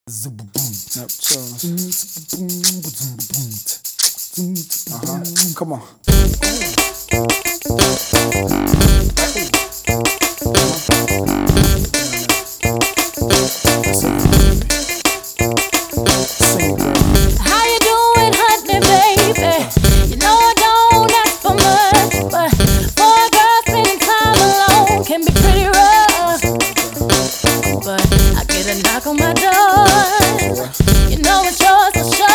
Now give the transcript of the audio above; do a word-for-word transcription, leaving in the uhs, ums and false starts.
Yep, chillin'. Uh-huh. Come on. How you doing, honey, baby? You know I don't ask for much, but for a girl spending time alone can be pretty rough. But I get a knock on my door, you know it's yours to shut.